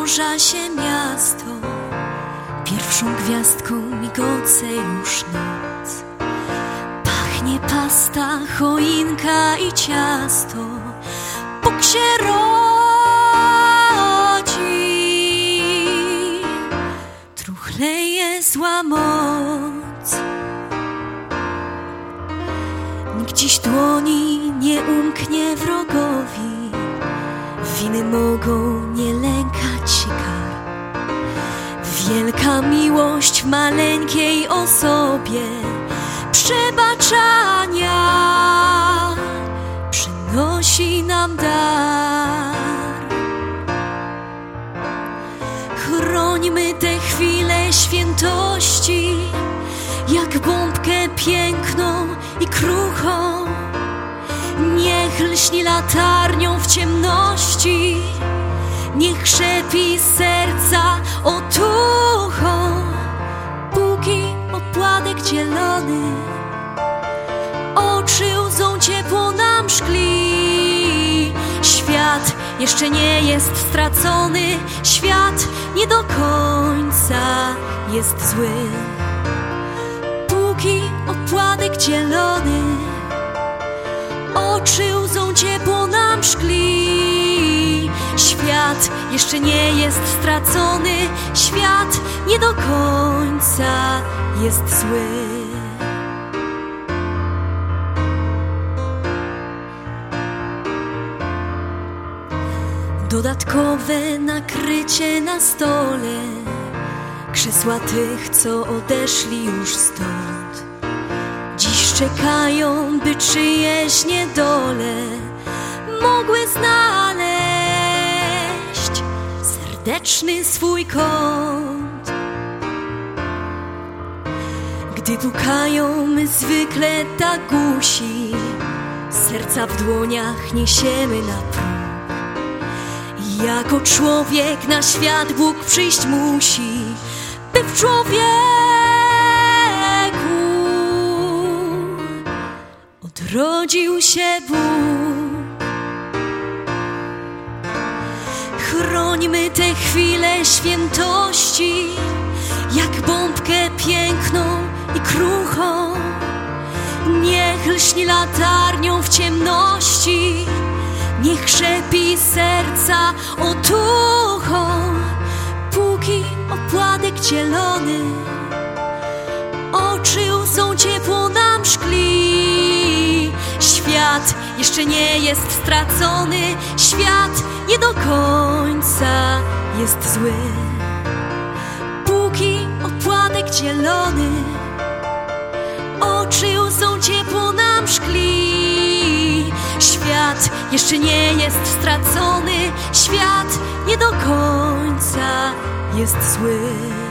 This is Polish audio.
Zanurza się miasto, pierwszą gwiazdką migoce już noc. Pachnie pasta, choinka i ciasto, Bóg się rodzi. Truchleje zła moc, nikt dziś dłoni nie umknie wrogowi. Winy mogą nie lękać się kar. Wielka miłość w maleńkiej osobie przebaczania przynosi nam dar. Chrońmy te chwile świętości, jak bombkę piękną i kruchą. Niech lśni latarnią w ciemności, niech krzepi serca otuchą. Póki opłatek zielony oczy łzą ciepło nam szkli. Świat jeszcze nie jest stracony, świat nie do końca jest zły. Póki opłatek zielony oczy łzą ciepło nam szkli. Świat jeszcze nie jest stracony, świat nie do końca jest zły. Dodatkowe nakrycie na stole, krzesła tych, co odeszli już stąd. Dziś czekają, by czyjeś niedole mogły znaleźć serdeczny swój kąt. Gdy pukają, my zwykle tak gusi, serca w dłoniach niesiemy na próg. Jako człowiek na świat Bóg przyjść musi, by w człowieku odrodził się Bóg. Chrońmy te chwile świętości, jak bombkę piękną i kruchą. Niech lśni latarnią w ciemności, niech krzepi serca otuchą. Póki opłatek zielony oczy łzą ciepło nam szkli. Świat jeszcze nie jest stracony, świat nie do końca jest zły. Póki opłatek zielony oczy łzą ciepło nam szkli. Świat jeszcze nie jest stracony, świat nie do końca jest zły.